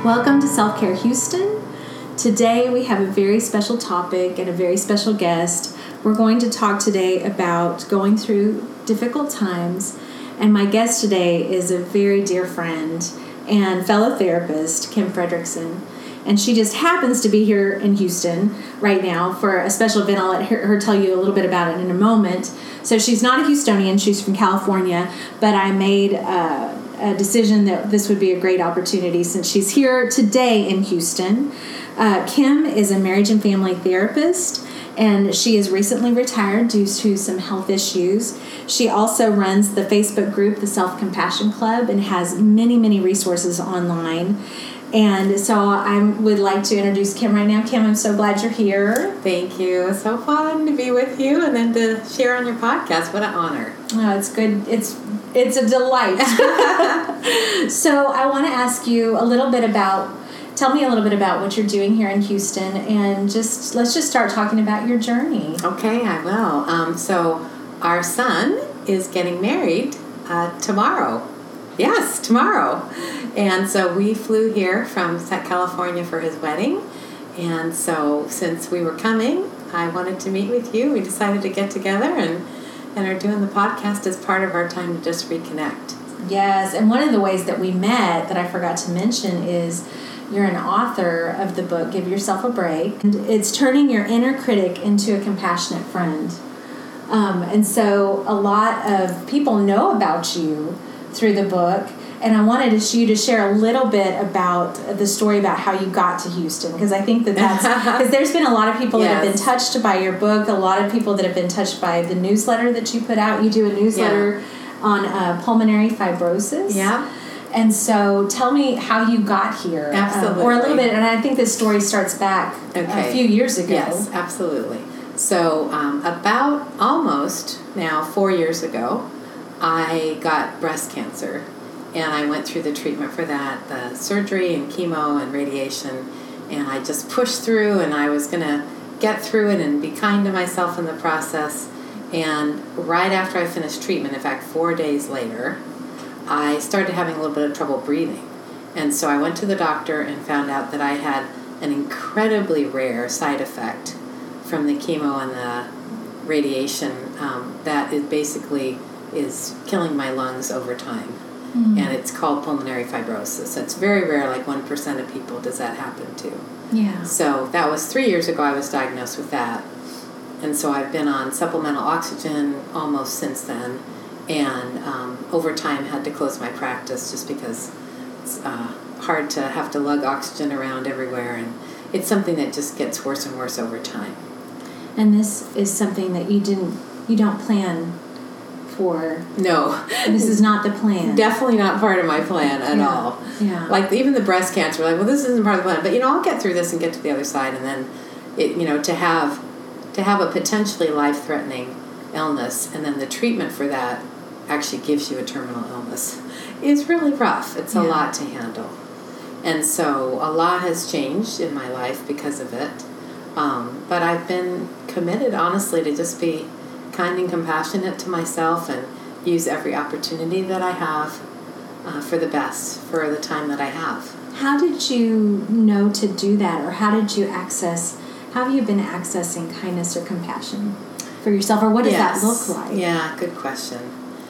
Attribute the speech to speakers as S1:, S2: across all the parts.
S1: Welcome to Self-Care Houston. Today we have a very special topic and a very special guest. We're going to talk today about going through difficult times, and my guest today is a very dear friend and fellow therapist, Kim Fredrickson. And she just happens to be here in Houston right now for a special event. I'll let her tell you a little bit about it in a moment. So she's not a Houstonian, she's from California, but I made a decision that this would be a great opportunity since she's here today in Houston. Kim is a marriage and family therapist, and she is recently retired due to some health issues. She also runs the Facebook group, the Self-Compassion Club, and has many, many resources online. And so I would like to introduce Kim right now. Kim, I'm so glad you're here.
S2: Thank you. It's so fun to be with you and then to share on your podcast. What an honor.
S1: Oh, it's good. It's a delight. So I want to ask you tell me a little bit about what you're doing here in Houston, and let's just start talking about your journey.
S2: Okay, I will. So our son is getting married tomorrow. Yes, tomorrow. And so we flew here from California for his wedding. And so since we were coming, I wanted to meet with you. We decided to get together and are doing the podcast as part of our time to just reconnect.
S1: Yes, and one of the ways that we met that I forgot to mention is you're an author of the book, Give Yourself a Break. And it's turning your inner critic into a compassionate friend. And so a lot of people know about you through the book, and I wanted you to share a little bit about the story about how you got to Houston, because I think that's because there's been a lot of people that have been touched by your book, a lot of people that have been touched by the newsletter that you put out. You do a newsletter on pulmonary fibrosis.
S2: Yeah.
S1: And so tell me how you got here.
S2: Absolutely.
S1: Or a little bit, and I think this story starts back a few years ago.
S2: Yes, absolutely. So about almost now 4 years ago, I got breast cancer, and I went through the treatment for that, the surgery and chemo and radiation, and I just pushed through, and I was going to get through it and be kind to myself in the process. And right after I finished treatment, in fact 4 days later, I started having a little bit of trouble breathing. And so I went to the doctor and found out that I had an incredibly rare side effect from the chemo and the radiation that is killing my lungs over time. Mm-hmm. And it's called pulmonary fibrosis. It's very rare, like 1% of people does that happen to.
S1: Yeah.
S2: So that was 3 years ago I was diagnosed with that. And so I've been on supplemental oxygen almost since then, and over time had to close my practice just because it's hard to have to lug oxygen around everywhere, and it's something that just gets worse and worse over time.
S1: And this is something that you don't plan for.
S2: No.
S1: This is not the plan.
S2: Definitely not part of my plan at all.
S1: Yeah.
S2: Like even the breast cancer, well, this isn't part of the plan, but I'll get through this and get to the other side, and then to have a potentially life-threatening illness, and then the treatment for that actually gives you a terminal illness, is really rough. It's a lot to handle. And so a lot has changed in my life because of it. But I've been committed, honestly, to just be kind and compassionate to myself and use every opportunity that I have for the best, for the time that I have.
S1: How did you know to do that, or how have you been accessing kindness or compassion for yourself, or what does that look like?
S2: Yeah, good question.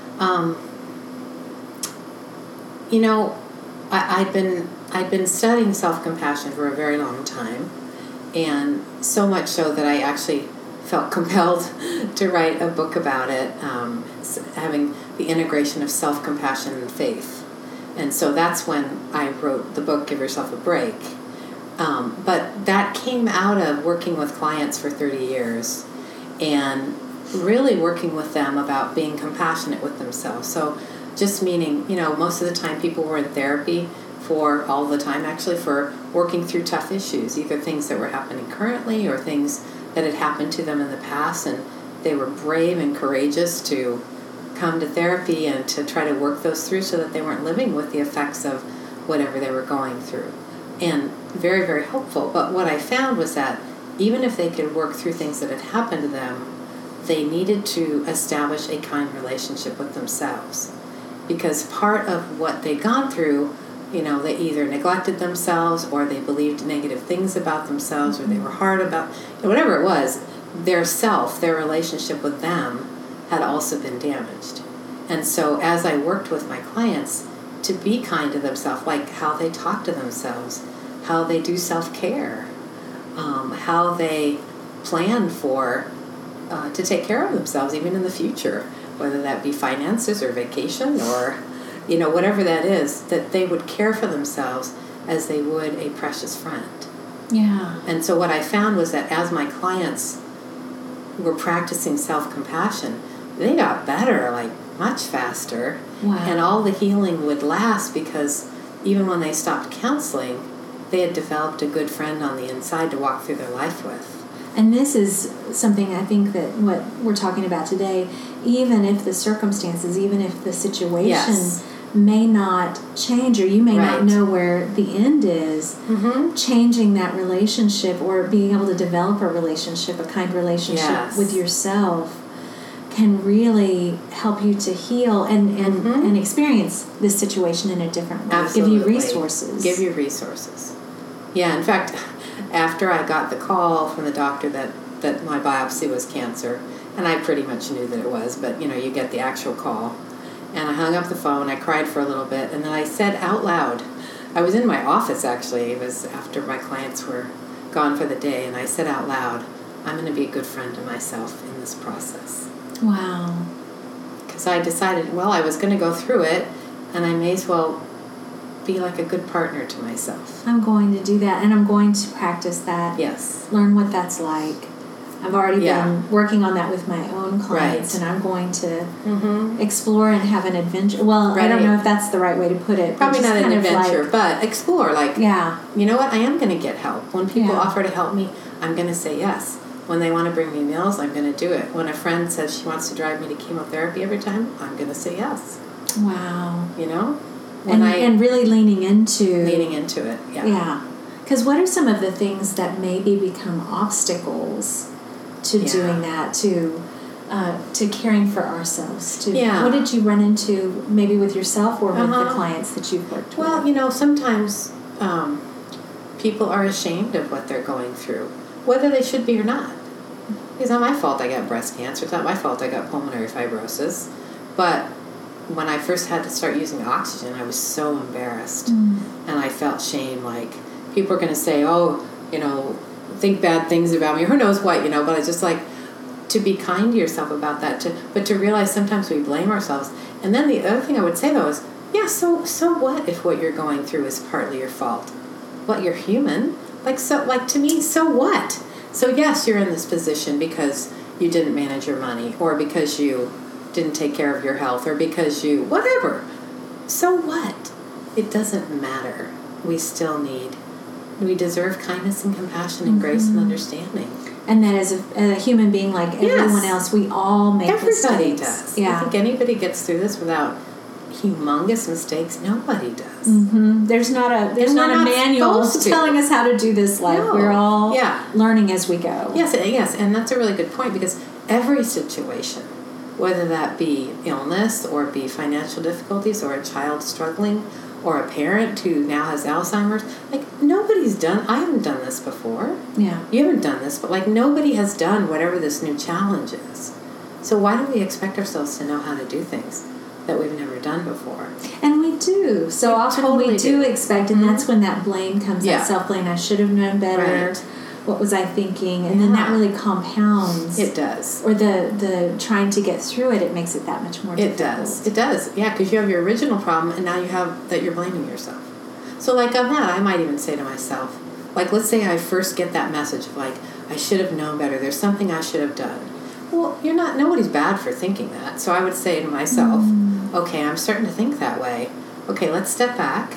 S2: I'd been studying self-compassion for a very long time, and so much so that I actually felt compelled to write a book about it, having the integration of self-compassion and faith. And so that's when I wrote the book, Give Yourself a Break. But that came out of working with clients for 30 years and really working with them about being compassionate with themselves. So just meaning, most of the time people were in therapy for working through tough issues, either things that were happening currently or things that had happened to them in the past, and they were brave and courageous to come to therapy and to try to work those through so that they weren't living with the effects of whatever they were going through. And very, very helpful. But what I found was that even if they could work through things that had happened to them, they needed to establish a kind relationship with themselves. Because part of what they'd gone through They either neglected themselves, or they believed negative things about themselves, or they were hard about, whatever it was, their relationship with them had also been damaged. And so as I worked with my clients to be kind to themselves, like how they talk to themselves, how they do self-care, how they plan to take care of themselves even in the future, whether that be finances or vacation or whatever that is, that they would care for themselves as they would a precious friend.
S1: Yeah.
S2: And so what I found was that as my clients were practicing self-compassion, they got better, like much faster.
S1: Wow.
S2: And all the healing would last because even when they stopped counseling, they had developed a good friend on the inside to walk through their life with.
S1: And this is something I think that what we're talking about today, even if the circumstances, even if the situation
S2: Yes.
S1: may not change, or you may not
S2: Right.
S1: know where the end is,
S2: Mm-hmm.
S1: changing that relationship or being able to develop a relationship, a kind relationship
S2: Yes.
S1: with yourself, can really help you to heal and experience this situation in a different way.
S2: Absolutely.
S1: Give you resources.
S2: Give you resources. Yeah, in fact, after I got the call from the doctor that my biopsy was cancer, and I pretty much knew that it was, but you get the actual call. And I hung up the phone, I cried for a little bit, and then I said out loud, I was in my office actually, it was after my clients were gone for the day, and I said out loud, I'm going to be a good friend to myself in this process.
S1: Wow.
S2: Because I decided, I was going to go through it, and I may as well be like a good partner to myself.
S1: I'm going to do that, and I'm going to practice that.
S2: Yes.
S1: Learn what that's like. I've already
S2: Yeah.
S1: been working on that with my own clients,
S2: Right.
S1: and I'm going to
S2: Mm-hmm.
S1: explore and have an adventure. Well, I don't
S2: Right.
S1: know if that's the right way to put it. but
S2: Probably
S1: just
S2: not an
S1: kind of
S2: adventure,
S1: like,
S2: but explore. Like,
S1: yeah.
S2: you know what? I am going to get help. When people
S1: Yeah.
S2: offer to help me, I'm going to say yes. When they want to bring me meals, I'm going to do it. When a friend says she wants to drive me to chemotherapy every time, I'm going to say yes.
S1: Wow.
S2: When
S1: And really leaning into
S2: it. Yeah.
S1: Yeah. Because what are some of the things that maybe become obstacles to
S2: Yeah.
S1: doing that, to caring for ourselves?
S2: Yeah.
S1: What did you run into maybe with yourself or with the
S2: Uh-huh.
S1: clients that you've worked with?
S2: Well, sometimes people are ashamed of what they're going through, whether they should be or not. It's not my fault I got breast cancer. It's not my fault I got pulmonary fibrosis. But when I first had to start using oxygen, I was so embarrassed. And I felt shame. Like, people are going to say, think bad things about me. Who knows what, but I just like to be kind to yourself about that. But to realize sometimes we blame ourselves. And then the other thing I would say, though, is, so what if what you're going through is partly your fault? Well, you're human. To me, so what? So yes, you're in this position because you didn't manage your money, or because you didn't take care of your health, or because you, whatever. So what? It doesn't matter. We deserve kindness and compassion and grace and understanding.
S1: And that as a human being like everyone else, we all make
S2: Everybody
S1: mistakes.
S2: does.
S1: Yeah.
S2: I think anybody gets through this without humongous mistakes. Nobody does.
S1: There's not a
S2: we're not
S1: manual
S2: supposed to.
S1: telling us how to do this life.
S2: No.
S1: We're all
S2: Yeah.
S1: learning as we go.
S2: Yes, and that's a really good point, because every situation, whether that be illness or be financial difficulties or a child struggling or a parent who now has Alzheimer's, I haven't done this before.
S1: Yeah.
S2: You haven't done this, but nobody has done whatever this new challenge is. So why do we expect ourselves to know how to do things that we've never done before?
S1: And we do. So
S2: We
S1: often
S2: totally
S1: we do
S2: do.
S1: expect, and that's when that blame comes,
S2: Yeah.
S1: that self-blame. I should have known better.
S2: Right.
S1: What was I thinking? And then that
S2: Yeah.
S1: really compounds.
S2: It does.
S1: Or the trying to get through it makes it that much more difficult.
S2: It does. Yeah, because you have your original problem, and now you have that you're blaming yourself. So on that, I might even say to myself, let's say I first get that message of I should have known better. There's something I should have done. Well, nobody's bad for thinking that. So I would say to myself, okay, I'm starting to think that way. Okay, let's step back.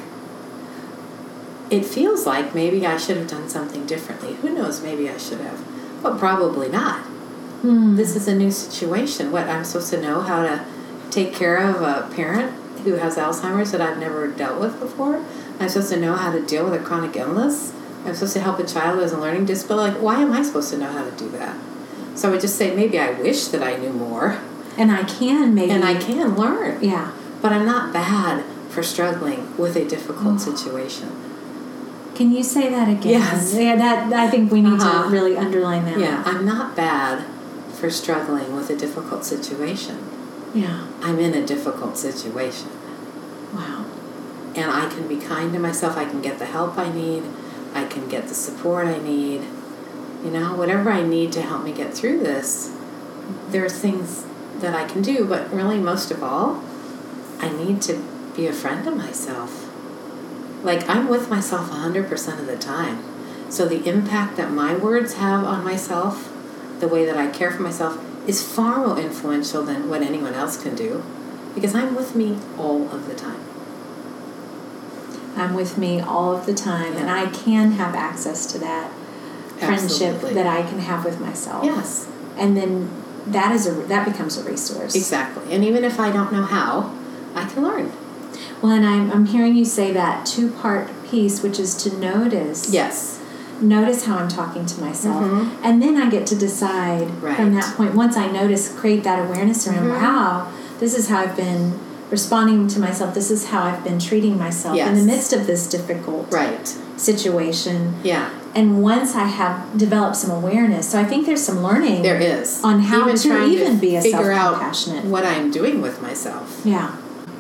S2: It feels like maybe I should have done something differently. Who knows, maybe I should have. But probably not. This is a new situation. What, I'm supposed to know how to take care of a parent who has Alzheimer's that I've never dealt with before? I'm supposed to know how to deal with a chronic illness? I'm supposed to help a child who has a learning disability? Why am I supposed to know how to do that? So I would just say, maybe I wish that I knew more.
S1: And I can maybe.
S2: And I can learn.
S1: Yeah.
S2: But I'm not bad for struggling with a difficult situation.
S1: Can you say that again?
S2: Yes.
S1: Yeah, that I think we need to really underline that.
S2: Yeah, I'm not bad for struggling with a difficult situation.
S1: Yeah.
S2: I'm in a difficult situation.
S1: Wow.
S2: And I can be kind to myself. I can get the help I need. I can get the support I need. You know, whatever I need to help me get through this, there are things that I can do. But really, most of all, I need to be a friend to myself. Like, I'm with myself 100% of the time. So the impact that my words have on myself, the way that I care for myself, is far more influential than what anyone else can do. Because I'm with me all of the time.
S1: I'm with me all of the time, and I can have access to that friendship that I can have with myself.
S2: Yes.
S1: And then that becomes a resource.
S2: Exactly. And even if I don't know how, I can learn.
S1: Well, and I'm hearing you say that two-part piece, which is to notice.
S2: Yes.
S1: Notice how I'm talking to myself. Mm-hmm. And then I get to decide from that point, once I notice, create that awareness around, wow, this is how I've been responding to myself. This is how I've been treating myself in the midst of this difficult situation.
S2: Yeah.
S1: And once I have developed some awareness, so I think there's some learning.
S2: There is.
S1: On how to even be a
S2: self-compassionate.
S1: Figure out
S2: what I'm doing with myself.
S1: Yeah.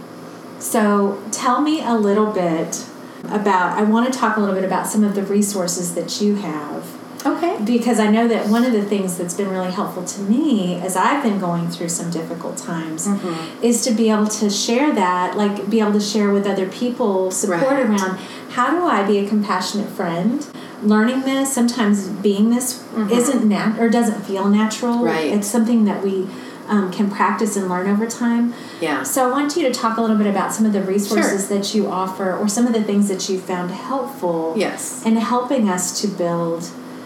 S1: So tell me a little bit about, I want to talk a little bit about some of the resources that you have.
S2: Okay.
S1: Because I know that one of the things that's been really helpful to me as I've been going through some difficult times is to be able to share that, like be able to share with other people support around how do I be a compassionate friend. Learning this, sometimes being this isn't or doesn't feel natural.
S2: Right.
S1: It's something that we can practice and learn over time.
S2: Yeah.
S1: So I want you to talk a little bit about some of the resources that you offer or some of the things that you found helpful in helping us to build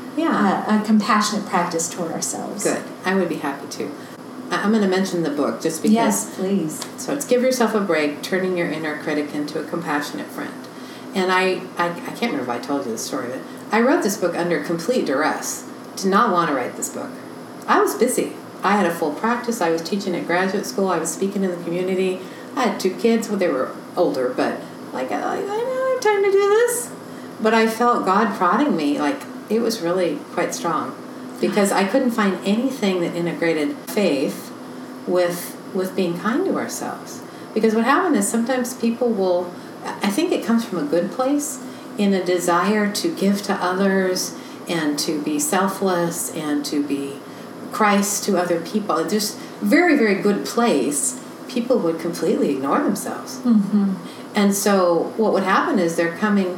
S1: a compassionate practice toward ourselves.
S2: Good. I would be happy to. I'm going to mention the book just because.
S1: Yes, please.
S2: So it's Give Yourself a Break, Turning Your Inner Critic into a Compassionate Friend. And I can't remember if I told you the story of it. I wrote this book under complete duress. Did not want to write this book. I was busy. I had a full practice. I was teaching at graduate school. I was speaking in the community. I had 2 kids. Well, they were older, but I don't have time to do this. But I felt God prodding me. It was really quite strong because I couldn't find anything that integrated faith with being kind to ourselves. Because what happened is sometimes people will, I think it comes from a good place, in a desire to give to others and to be selfless and to be Christ to other people. It's just very, very good place. People would completely ignore themselves. Mm-hmm. And so what would happen is they're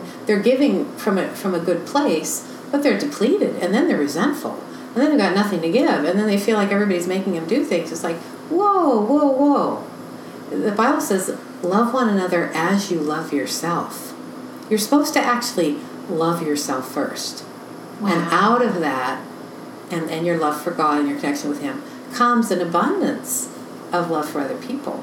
S2: giving from a good place, but they're depleted, and then they're resentful, and then they've got nothing to give, and then they feel like everybody's making them do things. It's like, whoa, whoa, whoa. The Bible says, love one another as you love yourself. You're supposed to actually love yourself first. Wow. And out of that, and your love for God and your connection with Him, comes an abundance of love for other people.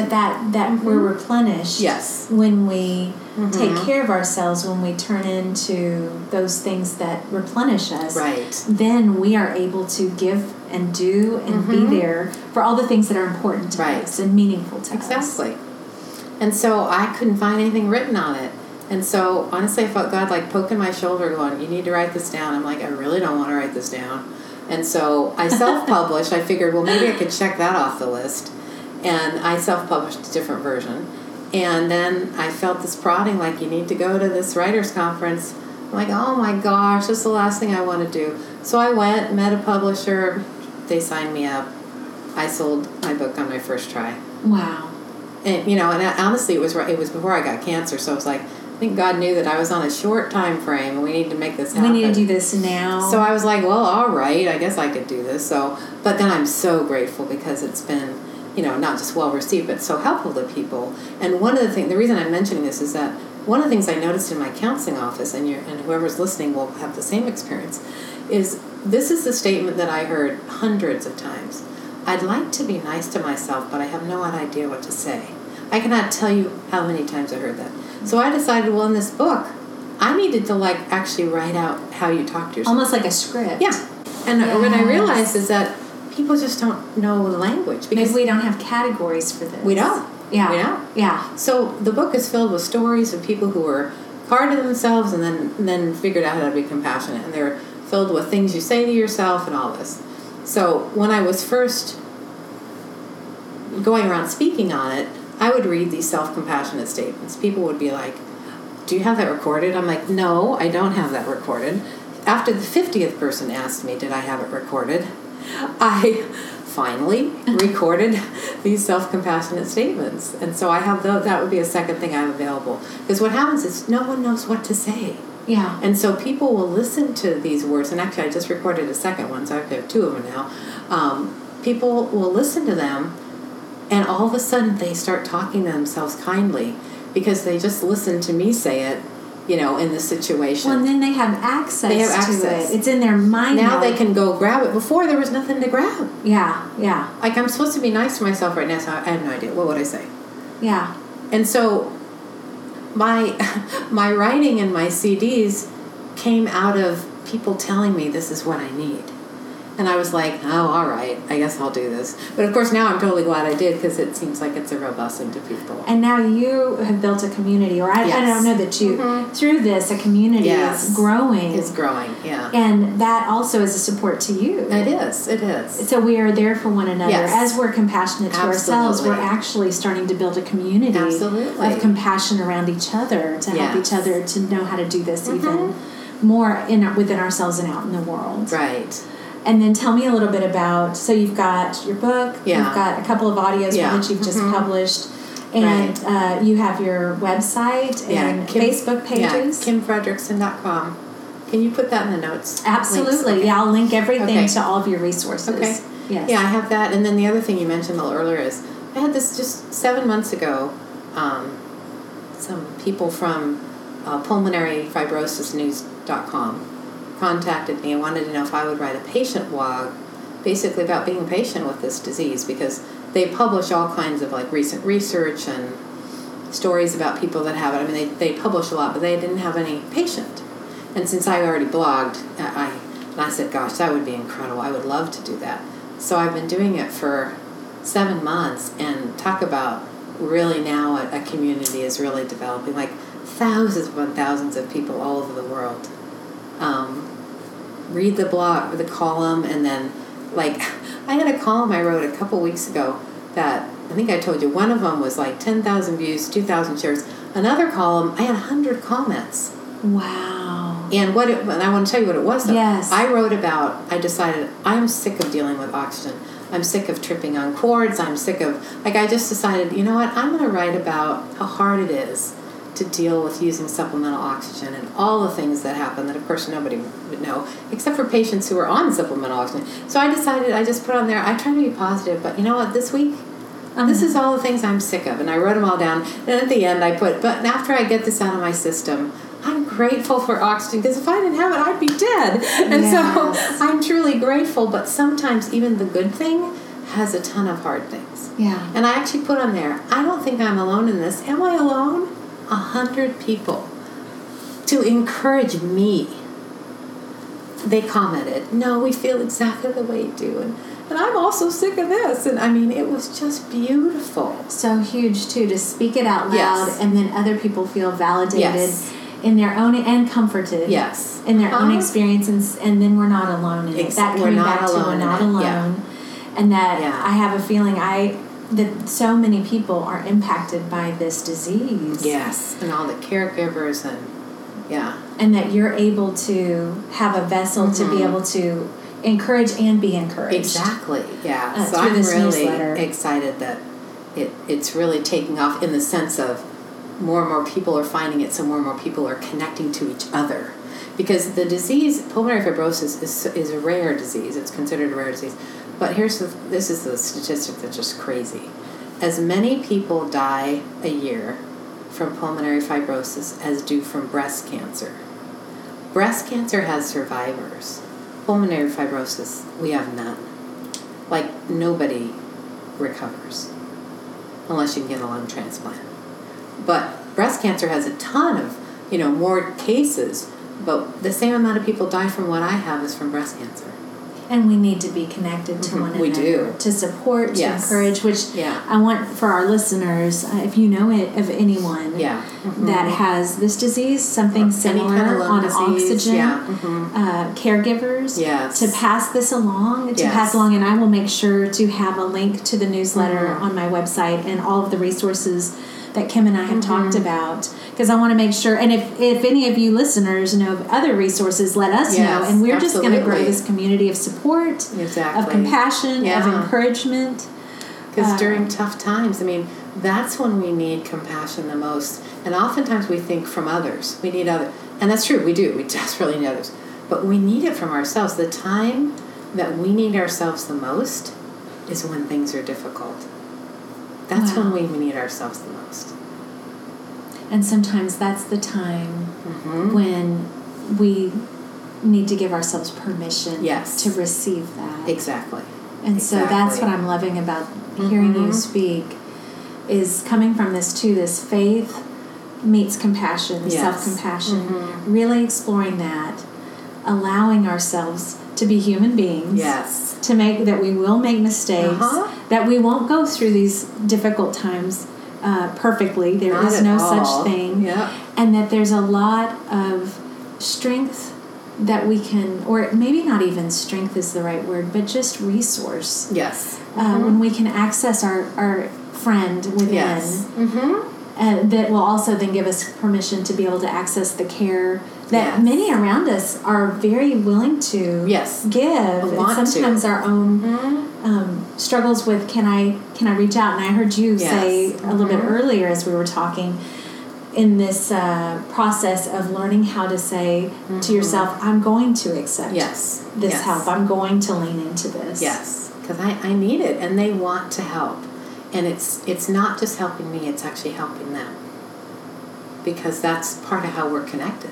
S1: That we're replenished when we take care of ourselves, when we turn into those things that replenish us.
S2: Right.
S1: Then we are able to give and do and be there for all the things that are important to us and meaningful to us.
S2: Exactly. And so I couldn't find anything written on it. And so, honestly, I felt God poking my shoulder going, you need to write this down. I'm like, I really don't want to write this down. And so I self-published. I figured, well, maybe I could check that off the list. And I self-published a different version. And then I felt this prodding, you need to go to this writer's conference. I'm like, oh my gosh, that's the last thing I want to do. So I went, met a publisher. They signed me up. I sold my book on my first try.
S1: Wow.
S2: And, and honestly, it was before I got cancer. So I was like, I think God knew that I was on a short time frame and we need to make this happen.
S1: We need to do this now.
S2: So I was like, well, all right, I guess I could do this. But then I'm so grateful because it's been, not just well received, but so helpful to people. And one of the reason I'm mentioning this is that one of the things I noticed in my counseling office, and whoever's listening will have the same experience, is this is the statement that I heard hundreds of times. I'd like to be nice to myself, but I have no idea what to say. I cannot tell you how many times I heard that. So I decided, well, in this book, I needed to actually write out how you talk to yourself.
S1: Almost like a script.
S2: Yeah. And what I realized is that people just don't know the language.
S1: Because we don't have categories for this.
S2: We don't.
S1: Yeah.
S2: You know?
S1: Yeah.
S2: So the book is filled with stories of people who were hard on themselves and then figured out how to be compassionate. And they're filled with things you say to yourself and all this. So when I was first going around speaking on it, I would read these self-compassionate statements. People would be like, do you have that recorded? I'm like, no, I don't have that recorded. After the 50th person asked me, did I have it recorded? I finally recorded these self-compassionate statements. And so I have that would be a second thing I have available. Because what happens is no one knows what to say.
S1: Yeah.
S2: And so people will listen to these words. And actually, I just recorded a second one, so I have two of them now. People will listen to them, and all of a sudden they start talking to themselves kindly because they just listen to me say it, in the situation.
S1: Well, and then they have access to it. It's in their mind
S2: now. They can go grab it. Before, there was nothing to grab.
S1: Yeah, yeah.
S2: Like, I'm supposed to be nice to myself right now, so I have no idea. What would I say?
S1: Yeah.
S2: And so my writing and my CDs came out of people telling me this is what I need. And I was like, oh, all right, I guess I'll do this. But, of course, now I'm totally glad I did because it seems like it's a real blessing to people.
S1: And now you have built a community, or I don't know that you, through this, a community is growing.
S2: It's growing, yeah.
S1: And that also is a support to you.
S2: It is.
S1: So we are there for one another.
S2: Yes.
S1: As we're compassionate to ourselves, we're actually starting to build a community of compassion around each other, to help each other to know how to do this even more within ourselves and out in the world.
S2: Right.
S1: And then tell me a little bit about, so you've got your book, you've got a couple of audios that you've just published, and you have your website and Facebook pages.
S2: Yeah, KimFredrickson.com. Can you put that in the notes?
S1: Absolutely.
S2: Okay.
S1: Yeah, I'll link everything to all of your resources.
S2: Okay.
S1: Yes.
S2: Yeah, I have that. And then the other thing you mentioned a little earlier is I had this just 7 months ago, some people from pulmonaryfibrosisnews.com contacted me and wanted to know if I would write a patient blog basically about being patient with this disease, because they publish all kinds of recent research and stories about people that have it. I mean, they publish a lot, but they didn't have any patient. And since I already blogged, I said, gosh, that would be incredible. I would love to do that. So I've been doing it for 7 months, and talk about really now a community is really developing, thousands upon thousands of people all over the world. Read the blog, the column, and then, I had a column I wrote a couple weeks ago that, I think I told you, one of them was 10,000 views, 2,000 shares. Another column, I had 100 comments.
S1: Wow.
S2: And and I want to tell you what it was, though.
S1: Yes.
S2: I decided, I'm sick of dealing with oxygen. I'm sick of tripping on cords. I'm sick of, I just decided, you know what, I'm going to write about how hard it is to deal with using supplemental oxygen and all the things that happen that, of course, nobody would know, except for patients who are on supplemental oxygen. So I decided, I just put on there, I try to be positive, but you know what, this week, this is all the things I'm sick of. And I wrote them all down. And at the end, I put, but after I get this out of my system, I'm grateful for oxygen, because if I didn't have it, I'd be dead. And so I'm truly grateful, but sometimes even the good thing has a ton of hard things.
S1: Yeah.
S2: And I actually put on there, I don't think I'm alone in this. Am I alone? 100 people to encourage me. They commented, no, we feel exactly the way you do, and I'm also sick of this. And I mean, it was just beautiful.
S1: So huge too, to speak it out loud, and then other people feel validated in their own, and comforted in their own experiences, and then we're not alone in it. That
S2: we're not
S1: back
S2: alone.
S1: To we're not alone, and that I have a feeling that so many people are impacted by this disease.
S2: Yes, and all the caregivers
S1: and that you're able to have a vessel to be able to encourage and be encouraged.
S2: Exactly. Yeah. So
S1: through
S2: I'm
S1: this
S2: really
S1: newsletter.
S2: excited that it's really taking off, in the sense of more and more people are finding it, so more and more people are connecting to each other. Because the disease, pulmonary fibrosis, is a rare disease. It's considered a rare disease. But this is the statistic that's just crazy. As many people die a year from pulmonary fibrosis as do from breast cancer. Breast cancer has survivors. Pulmonary fibrosis, we have none. Nobody recovers unless you can get a lung transplant. But breast cancer has a ton of, more cases, but the same amount of people die from what I have as from breast cancer.
S1: And we need to be connected to one another.
S2: We do.
S1: To support, to
S2: Yes.
S1: encourage, which I want for our listeners, if you know of anyone that has this disease, something similar
S2: kind of lung
S1: on
S2: disease.
S1: oxygen, caregivers,
S2: Yes.
S1: to pass this along, and I will make sure to have a link to the newsletter on my website and all of the resources that Kim and I have talked about, because I want to make sure, and if any of you listeners know of other resources, let us know, and we're just going to grow this community of support, of compassion, of encouragement.
S2: Because during tough times, I mean, that's when we need compassion the most. And oftentimes we think from others. We need others. And that's true, we do. We desperately need others. But we need it from ourselves. The time that we need ourselves the most is when things are difficult. That's when we need ourselves the most.
S1: And sometimes that's the time when we need to give ourselves permission to receive that.
S2: Exactly.
S1: And so that's what I'm loving about hearing you speak, is coming from this too, this faith meets compassion, self-compassion, really exploring that, allowing ourselves to be human beings, to make that we will make mistakes, that we won't go through these difficult times perfectly. There is no such thing, and that there's a lot of strength that we can, or maybe not even strength is the right word, but just resource. When we can access our friend within, and that will also then give us permission to be able to access the care that many around us are very willing to give. And sometimes our own struggles with can I reach out? And I heard you say a little bit earlier as we were talking, in this process of learning how to say to yourself, I'm going to accept this help. I'm going to lean into this.
S2: Because I need it, and they want to help. And it's not just helping me, it's actually helping them. Because that's part of how we're connected.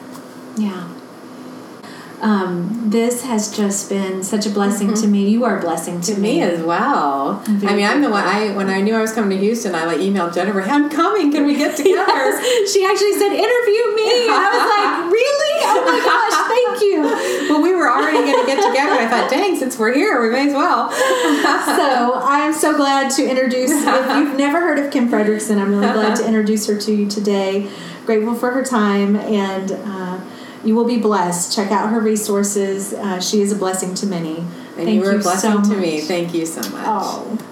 S1: This has just been such a blessing to me. You are a blessing to me
S2: as well. I mean, I'm the one. When I knew I was coming to Houston, I emailed Jennifer, "Hey, I'm coming. Can we get together?"
S1: She actually said, "Interview me." I was like, "Really? Oh my gosh, thank you."
S2: Well, we were already going to get together. I thought, "Dang, since we're here, we may as well."
S1: So I'm so glad to introduce. If you've never heard of Kim Frederickson, I'm really glad to introduce her to you today. Grateful for her time, and you will be blessed. Check out her resources. She is a blessing to many.
S2: And you were a blessing to me. Thank you so much.
S1: Oh.